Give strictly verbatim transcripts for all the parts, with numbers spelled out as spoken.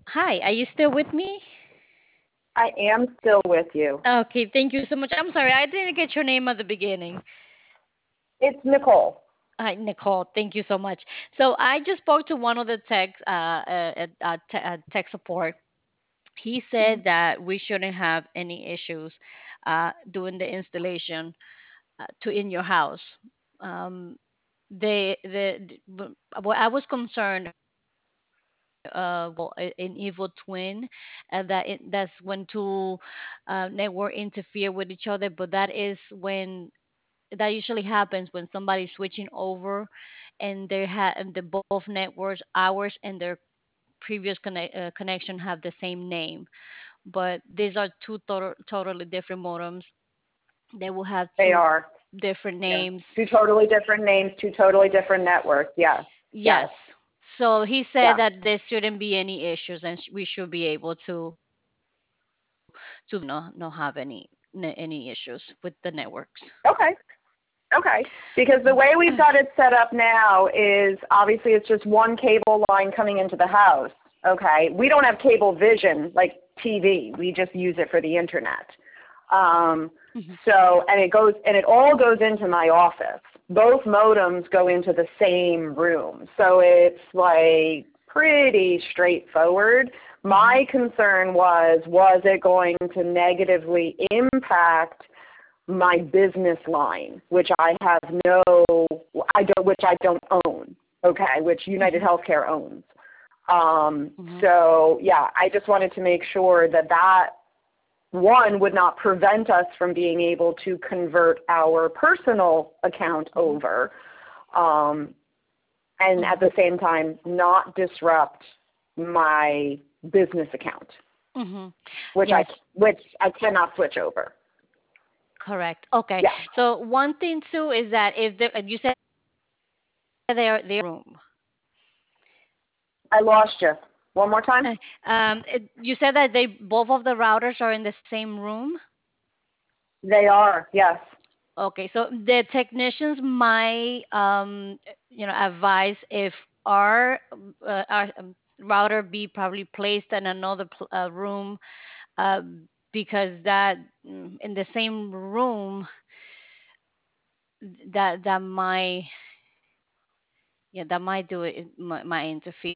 Hi, are you still with me? I am still with you. Okay, thank you so much. I'm sorry, I didn't get your name at the beginning. It's Nicole. Hi, Nicole. Thank you so much. So I just spoke to one of the tech, uh, uh, uh, te- uh, tech support. He said that we shouldn't have any issues uh, doing the installation uh, to in your house. Um, they, the, the, what I was concerned uh well a- an evil twin and that it, that's when two uh, network interfere with each other, but that is when that usually happens when somebody's switching over and they have and the both networks, ours and their previous connect, uh, connection, have the same name, but these are two total, totally different modems. They will have They two are. different Yeah. names. Two totally different names, two totally different networks. Yes. Yes. Yes. So he said Yeah. that there shouldn't be any issues and sh- we should be able to to not not have any n- any issues with the networks. Okay. Okay. Because the way we've got it set up now is obviously it's just one cable line coming into the house. Okay. We don't have cable vision like T V. We just use it for the internet. Um, Mhm. so, and it goes, and it all goes into my office. Both modems go into the same room. So it's like pretty straightforward. Mhm. My concern was, was it going to negatively impact my business line, which I have no, I don't, which I don't own, okay, which United Mhm. Healthcare owns. Um, Mhm. so yeah, I just wanted to make sure that that one would not prevent us from being able to convert our personal account Mhm. over, um, and at the Mhm. same time not disrupt my business account, Mhm. which I Yes, which I cannot switch over. correct. Okay. Yeah, So one thing too is that if the, you said they are their room. I lost you. One more time. Uh, Um, it, you said that they both of the routers are in the same room. They are, yes. Okay, so the technicians might, um, you know, advise if our uh, our um, router be probably placed in another pl- uh, room, uh, because that mm, in the same room that that might, yeah, that might do it, it might, might interfere.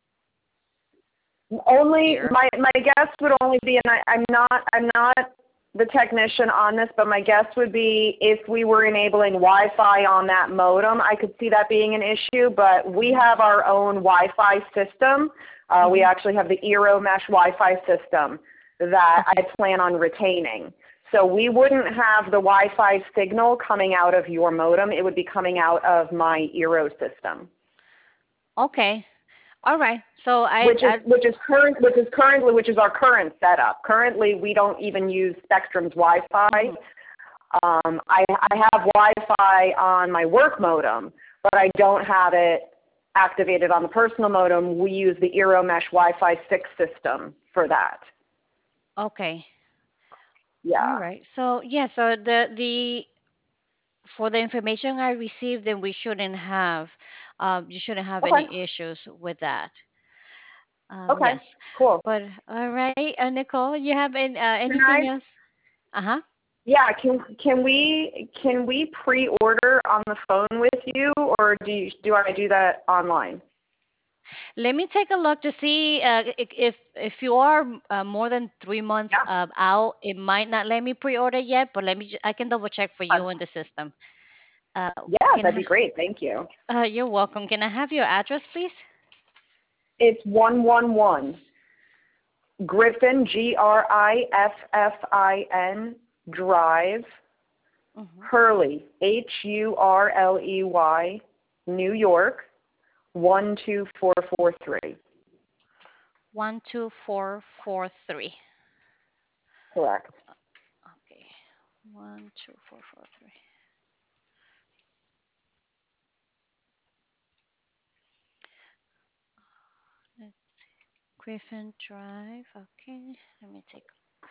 Only my my guess would only be, and I, I'm not I'm not the technician on this, but my guess would be if we were enabling Wi-Fi on that modem, I could see that being an issue. But we Hmm. have our own Wi-Fi system. Uh, we Hmm. actually have the Eero Mesh Wi-Fi system that I Okay. plan on retaining. So we wouldn't have the Wi-Fi signal coming out of your modem. It would be coming out of my Eero system, Okay. All right. So I, which is I which is current which is currently which is our current setup. Currently, we don't even use Spectrum's Wi-Fi. mhm. Um, I, I have Wi-Fi on my work modem, but I don't have it activated on the personal modem. We use the Eero Mesh Wi-Fi six system for that. Okay. All Yeah. right. So yeah. So the the for the information I received, then we shouldn't have, um, you shouldn't have Okay. any issues with that. Um, Okay. yes. Cool. But all right, uh, Nicole, you have any, uh, Can anything I? else? Uh huh. Yeah. Can can we can we pre-order on the phone with you, or do you, do I do that online? Let me take a look to see uh, i- if if you are uh, more than three months Yeah. uh, out, it might not let me pre-order yet. But let me, ju- I can double check for Okay. you in the system. Uh, Yeah, can that'd I? be great. Thank you. Uh, you're welcome. Can I have your address, please? It's one one one Griffin, G R I F F I N, Drive, Mm-hmm. Hurley, H U R L E Y, New York, one two four four three. One two four four three. Correct. Okay. One two four four three. Griffin Drive. Okay, let me take.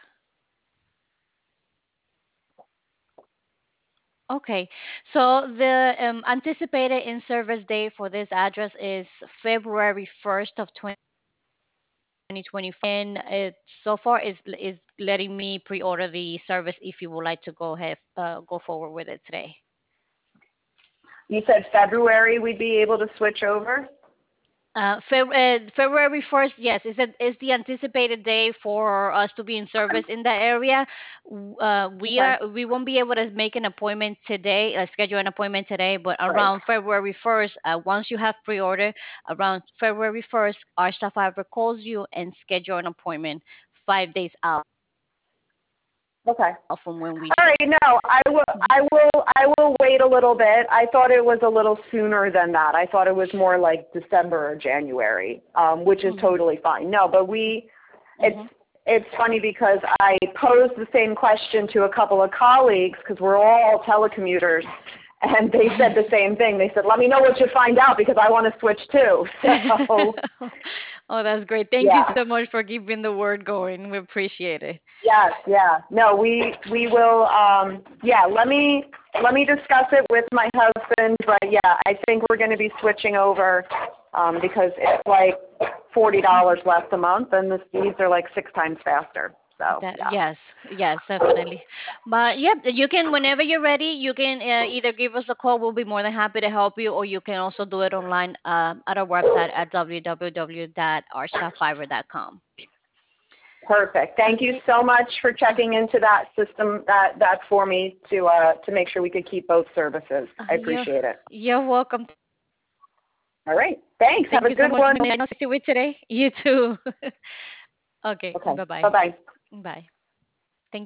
Okay, so the um, anticipated in-service date for this address is February first of twenty twenty-four, and it so far is is letting me pre-order the service if you would like to go ahead, uh, go forward with it today. You said February we'd be able to switch over? Uh, Feb- uh, February first, yes, is it is the anticipated day for us to be in service in that area. W- Uh, we Okay. are we won't be able to make an appointment today, uh, schedule an appointment today, but Right. around February first, uh, once you have pre-order, around February first, our staff fiber calls you and schedule an appointment five days out Okay. from when we All ship. right. No, I will. I will. I will wait a little bit. I thought it was a little sooner than that. I thought it was more like December or January, um, which is Mm-hmm. totally fine. No, but we. It's Mm-hmm. it's funny because I posed the same question to a couple of colleagues because we're all telecommuters, and they said the same thing. They said, "Let me know what you find out because I want to switch too." So Oh, that's great. Thank you yeah. so much for keeping the word going. We appreciate it. Yes, yeah. No, we we will um yeah, let me let me discuss it with my husband, but yeah, I think we're going to be switching over um because it's like forty dollars less a month and the speeds are like six times faster. So, That yeah. yes, yes, definitely. But yeah, you can whenever you're ready, you can uh, either give us a call. We'll be more than happy to help you, or you can also do it online um, at our website at w w w dot archstaff fiber dot com. Perfect. Thank you Okay. so much for Uh, checking into that system that that for me to uh to make sure we could keep both services. uh, I you're appreciate it. you're welcome. All right. Thanks. Have Thank a you so good much. one. Nice to see you today. You too. Okay. Okay. Bye bye. Bye-bye. Bye.